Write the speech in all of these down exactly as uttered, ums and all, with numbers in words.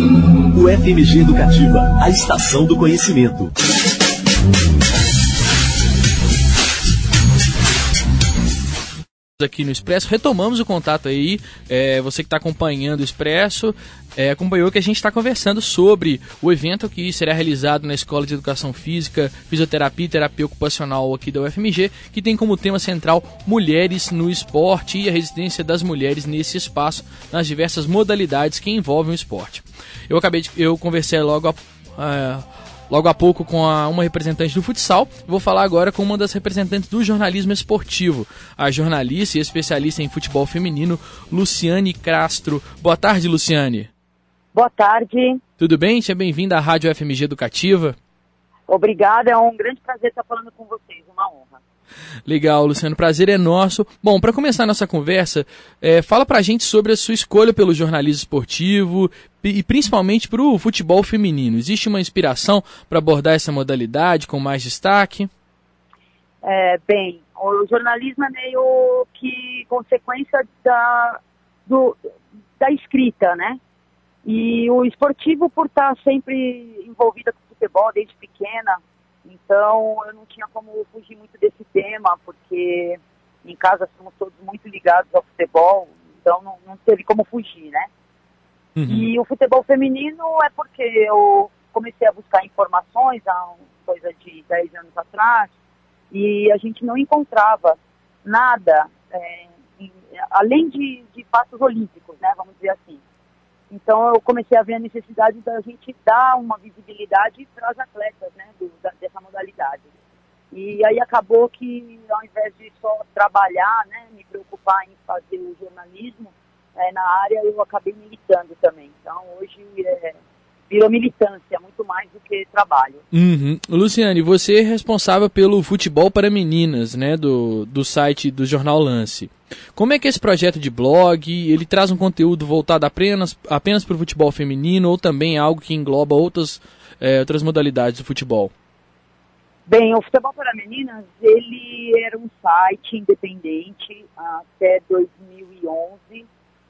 U F M G Educativa, a estação do conhecimento. Aqui no Expresso, retomamos o contato aí, é, você que está acompanhando o Expresso, é, acompanhou que a gente está conversando sobre o evento que será realizado na Escola de Educação Física, Fisioterapia e Terapia Ocupacional aqui da U F M G, que tem como tema central Mulheres no Esporte e a residência das mulheres nesse espaço, nas diversas modalidades que envolvem o esporte. Eu acabei de, eu conversei logo a, a Logo há pouco com a, uma representante do futsal, vou falar agora com uma das representantes do jornalismo esportivo, a jornalista e especialista em futebol feminino, Luciane Castro. Boa tarde, Luciane. Boa tarde. Tudo bem? Seja bem-vinda à Rádio F M G Educativa. Obrigada, é um grande prazer estar falando com vocês, uma honra. Legal, Luciano, prazer é nosso. Bom, para começar a nossa conversa, é, fala pra gente sobre a sua escolha pelo jornalismo esportivo e principalmente para o futebol feminino. Existe uma inspiração para abordar essa modalidade com mais destaque? É, bem, o jornalismo é meio que consequência da, do, da escrita, né? E o esportivo, por estar sempre envolvida com futebol desde pequena, então eu não tinha como fugir muito desse tema, porque em casa somos todos muito ligados ao futebol, então não, não teve como fugir, né? Uhum. E o futebol feminino é porque eu comecei a buscar informações há coisa de dez anos atrás, e a gente não encontrava nada, é, em, além de, de fatos olímpicos, né, vamos dizer assim. Então eu comecei a ver a necessidade da gente dar uma visibilidade para as atletas, né, do, da, dessa modalidade. E aí acabou que, ao invés de só trabalhar, né, me preocupar em fazer o jornalismo, é, na área eu acabei militando também. Então hoje é, virou militância, muito mais do que trabalho. Uhum. Luciane, você é responsável pelo futebol para meninas, né, do, do site do Jornal Lance. Como é que é esse projeto de blog? Ele traz um conteúdo voltado apenas, apenas para o futebol feminino ou também algo que engloba outras, é, outras modalidades do futebol? Bem, o Futebol para Meninas, ele era um site independente até dois mil e onze,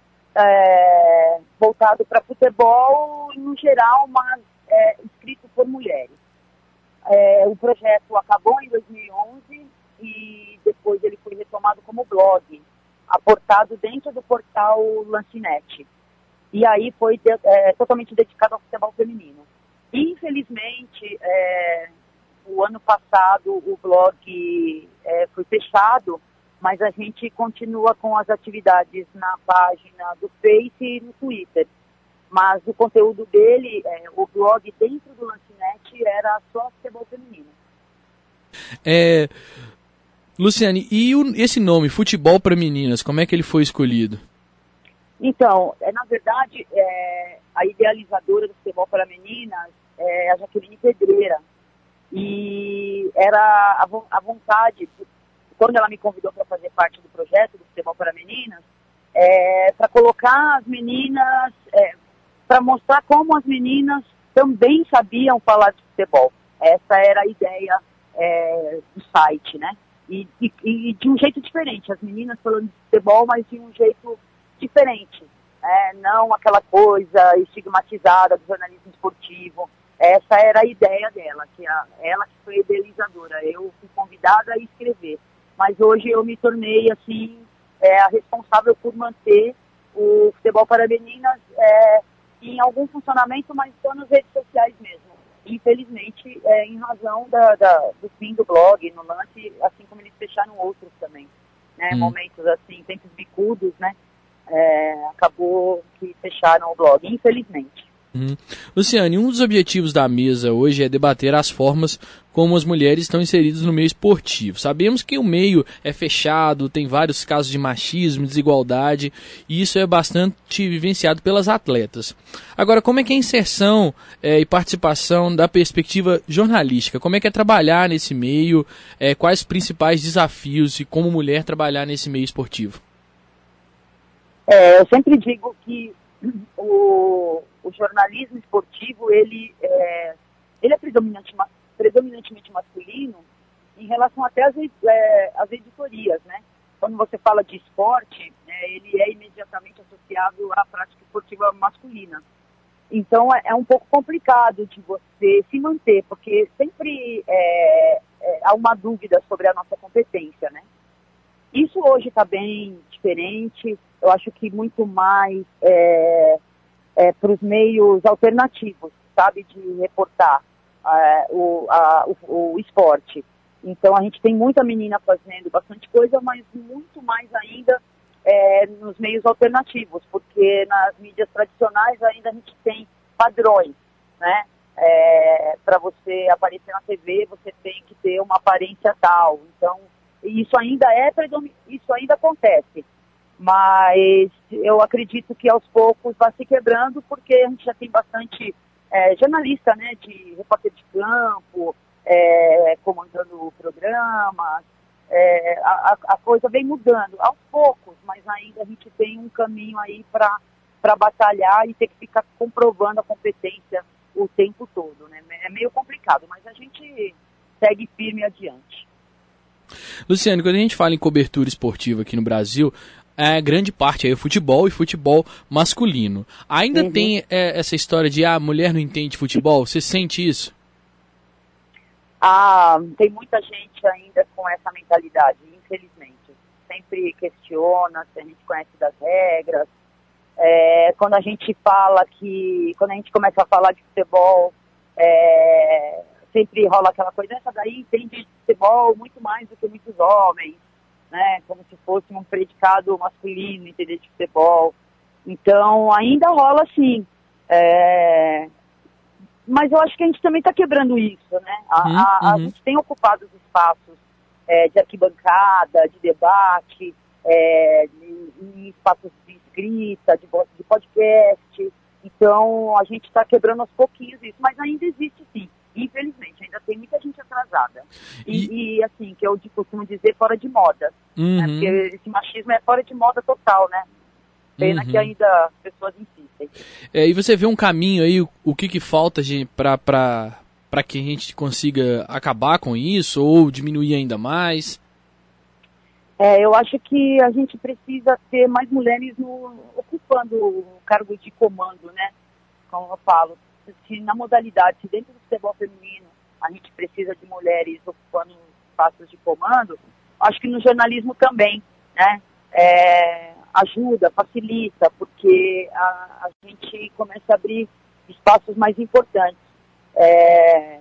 é, voltado para futebol no geral, mas é, escrito por mulheres. É, o projeto acabou em dois mil e onze e depois ele foi retomado como blog, aportado dentro do portal Lancinete. E aí foi de, é, totalmente dedicado ao futebol feminino. Infelizmente, é, o ano passado o blog é, foi fechado, mas a gente continua com as atividades na página do Face e no Twitter. Mas o conteúdo dele, é, o blog dentro do Lancinete, era só futebol feminino. É... Luciane, e o, esse nome, Futebol para Meninas, como é que ele foi escolhido? Então, é, na verdade, é, a idealizadora do Futebol para Meninas é a Jaqueline Pedreira. E era a, a vontade, quando ela me convidou para fazer parte do projeto do Futebol para Meninas, é, para colocar as meninas, é, para mostrar como as meninas também sabiam falar de futebol. Essa era a ideia é, do site, né? E, e, e de um jeito diferente, as meninas falando de futebol, mas de um jeito diferente, é, não aquela coisa estigmatizada do jornalismo esportivo. Essa era a ideia dela, que a, ela que foi idealizadora. Eu fui convidada a escrever, mas hoje eu me tornei assim é, a responsável por manter o Futebol para Meninas é, em algum funcionamento, mas só nas redes sociais mesmo. Infelizmente, é, em razão da, da, do fim do blog, no Lance, assim como eles fecharam outros também, né, hum. momentos assim, tempos bicudos, né, é, acabou que fecharam o blog, infelizmente. Hum. Luciane, um dos objetivos da mesa hoje é debater as formas como as mulheres estão inseridas no meio esportivo. Sabemos que o meio é fechado, tem vários casos de machismo, desigualdade, e isso é bastante vivenciado pelas atletas. Agora, como é que é a inserção é, e participação da perspectiva jornalística? Como é que é trabalhar nesse meio? É, quais os principais desafios e como mulher trabalhar nesse meio esportivo? É, eu sempre digo que o, o jornalismo esportivo, ele é, ele é predominante, predominantemente masculino em relação até às, é, às editorias, né? Quando você fala de esporte, é, ele é imediatamente associado à prática esportiva masculina. Então é, é um pouco complicado de você se manter, porque sempre é, é, há uma dúvida sobre a nossa competência, né? Isso hoje está bem diferente, eu acho que muito mais é, é, para os meios alternativos, sabe, de reportar é, o, a, o, o esporte. Então a gente tem muita menina fazendo bastante coisa, mas muito mais ainda é, nos meios alternativos, porque nas mídias tradicionais ainda a gente tem padrões, né? É, para você aparecer na T V, você tem que ter uma aparência tal. Então, isso ainda é predomin... isso ainda acontece. Mas eu acredito que aos poucos vai se quebrando, porque a gente já tem bastante é, jornalista, né, de repórter de campo, é, comandando programas. É, a, a coisa vem mudando aos poucos, mas ainda a gente tem um caminho aí para para batalhar e ter que ficar comprovando a competência o tempo todo, né? É meio complicado, mas a gente segue firme adiante. Luciane, quando a gente fala em cobertura esportiva aqui no Brasil, é, grande parte é o futebol e futebol masculino. Ainda uhum. tem é, essa história de, ah, a mulher não entende futebol? Você sente isso? Ah, tem muita gente ainda com essa mentalidade, infelizmente. Sempre questiona se a gente conhece das regras. É, quando a gente fala que, quando a gente começa a falar de futebol, é, sempre rola aquela coisa, essa daí entende de futebol muito mais do que muitos homens, né? Como se fosse um predicado masculino entender de futebol. Então, ainda rola assim. É, mas eu acho que a gente também está quebrando isso, né? A, uhum, a, a uhum. gente tem ocupado os espaços é, de arquibancada, de debate, é, em espaços de escrita, de, de podcast. Então, a gente está quebrando aos pouquinhos isso, mas ainda existe sim. Infelizmente, ainda tem muita gente atrasada. E, e... e assim, que eu costumo dizer, fora de moda. Uhum. Né? Porque esse machismo é fora de moda total, né? Pena uhum. que ainda as pessoas insistem. É, e você vê um caminho aí, o, o que que falta para que a gente consiga acabar com isso ou diminuir ainda mais? É, eu acho que a gente precisa ter mais mulheres no, ocupando o cargo de comando, né? Como eu falo, se na modalidade, se dentro do futebol feminino a gente precisa de mulheres ocupando espaços de comando, acho que no jornalismo também, né? É, ajuda, facilita, porque a, a gente começa a abrir espaços mais importantes. É,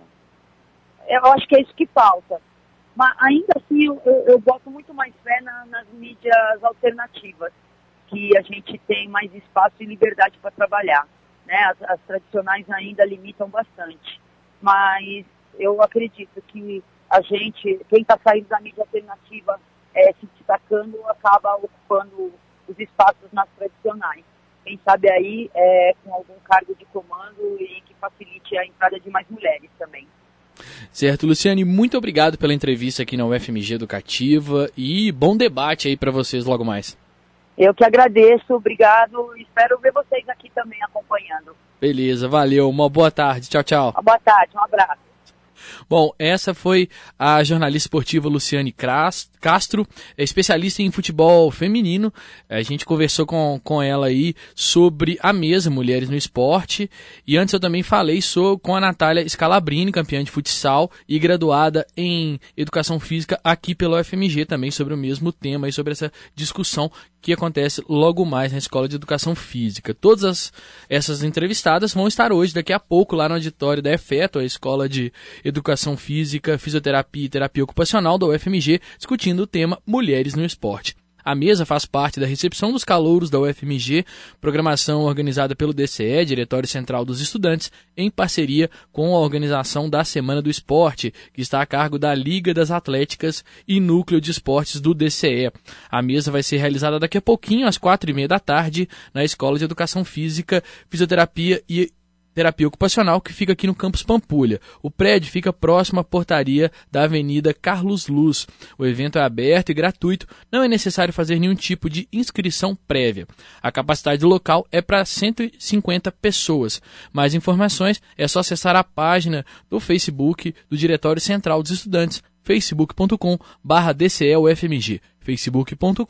eu acho que é isso que falta. Mas ainda assim eu, eu, eu boto muito mais fé na, nas mídias alternativas, que a gente tem mais espaço e liberdade para trabalhar, né? As, as tradicionais ainda limitam bastante. Mas eu acredito que a gente, quem está saindo da mídia alternativa, é, se destacando, acaba ocupando os espaços nas tradicionais. Quem sabe aí é, com algum cargo de comando e que facilite a entrada de mais mulheres também. Certo, Luciane, muito obrigado pela entrevista aqui na U F M G Educativa e bom debate aí para vocês logo mais. Eu que agradeço, obrigado, espero ver vocês aqui também acompanhando. Beleza, valeu, uma boa tarde, tchau, tchau. Uma boa tarde, um abraço. Bom, essa foi a jornalista esportiva Luciane Castro, especialista em futebol feminino. A gente conversou com, com ela aí sobre a mesa Mulheres no Esporte. E antes eu também falei sobre, com a Natália Scalabrini, campeã de futsal e graduada em Educação Física aqui pela U F M G, também sobre o mesmo tema e sobre essa discussão que acontece logo mais na Escola de Educação Física. Todas as, essas entrevistadas vão estar hoje, daqui a pouco, lá no auditório da EFETO, a Escola de Educação Física, Fisioterapia e Terapia Ocupacional da U F M G, discutindo o tema Mulheres no Esporte. A mesa faz parte da recepção dos calouros da U F M G, programação organizada pelo D C E, Diretório Central dos Estudantes, em parceria com a organização da Semana do Esporte, que está a cargo da Liga das Atléticas e Núcleo de Esportes do D C E. A mesa vai ser realizada daqui a pouquinho, às quatro e meia da tarde, na Escola de Educação Física, Fisioterapia e Terapia Ocupacional, que fica aqui no Campus Pampulha. O prédio fica próximo à portaria da Avenida Carlos Luz. O evento é aberto e gratuito, não é necessário fazer nenhum tipo de inscrição prévia. A capacidade do local é para cento e cinquenta pessoas. Mais informações é só acessar a página do Facebook do Diretório Central dos Estudantes, facebook ponto com barra D C E U F M G, facebook ponto com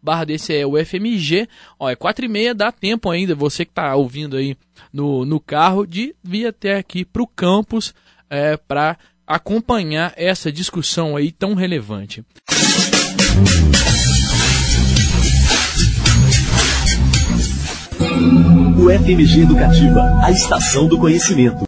barra D C E U F M G. Ó, é quatro e meia, dá tempo ainda, você que está ouvindo aí no, no carro, de vir até aqui para o campus é, para acompanhar essa discussão aí tão relevante. U F M G Educativa, a estação do conhecimento.